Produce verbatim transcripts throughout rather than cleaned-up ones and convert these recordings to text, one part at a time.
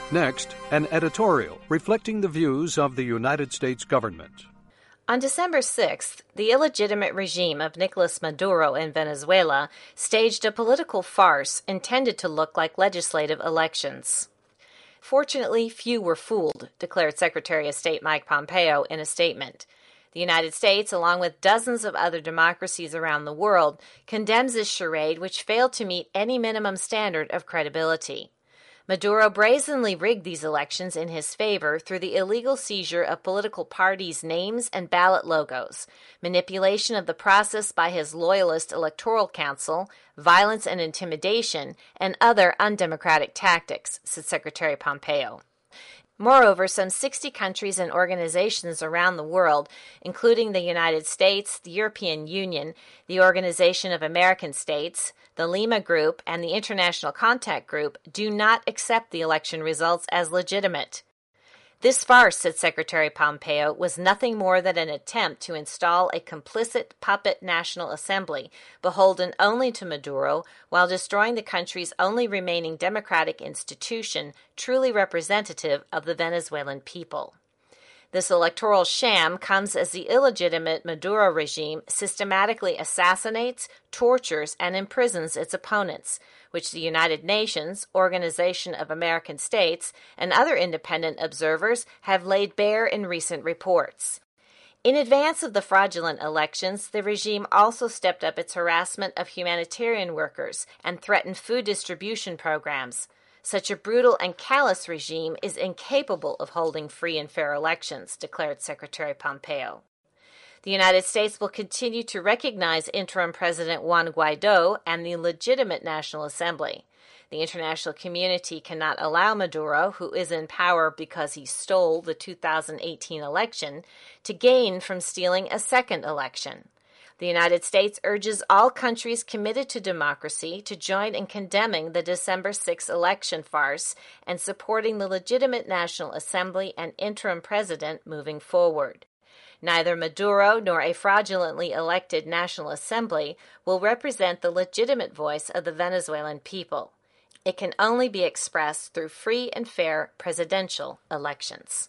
Next, an editorial reflecting the views of the United States government. On December sixth, the illegitimate regime of Nicolas Maduro in Venezuela staged a political farce intended to look like legislative elections. Fortunately, few were fooled, declared Secretary of State Mike Pompeo in a statement. The United States, along with dozens of other democracies around the world, condemns this charade which failed to meet any minimum standard of credibility. Maduro brazenly rigged these elections in his favor through the illegal seizure of political parties' names and ballot logos, manipulation of the process by his loyalist electoral council, violence and intimidation, and other undemocratic tactics, said Secretary Pompeo. Moreover, some sixty countries and organizations around the world, including the United States, the European Union, the Organization of American States, the Lima Group, and the International Contact Group, do not accept the election results as legitimate. This farce, said Secretary Pompeo, was nothing more than an attempt to install a complicit puppet National Assembly, beholden only to Maduro, while destroying the country's only remaining democratic institution, truly representative of the Venezuelan people. This electoral sham comes as the illegitimate Maduro regime systematically assassinates, tortures, and imprisons its opponents, which the United Nations, Organization of American States, and other independent observers have laid bare in recent reports. In advance of the fraudulent elections, the regime also stepped up its harassment of humanitarian workers and threatened food distribution programs. Such a brutal and callous regime is incapable of holding free and fair elections, declared Secretary Pompeo. The United States will continue to recognize interim President Juan Guaido and the legitimate National Assembly. The international community cannot allow Maduro, who is in power because he stole the two thousand eighteen election, to gain from stealing a second election. The United States urges all countries committed to democracy to join in condemning the December sixth election farce and supporting the legitimate National Assembly and interim president moving forward. Neither Maduro nor a fraudulently elected National Assembly will represent the legitimate voice of the Venezuelan people. It can only be expressed through free and fair presidential elections.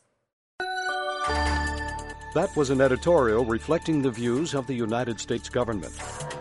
That was an editorial reflecting the views of the United States government.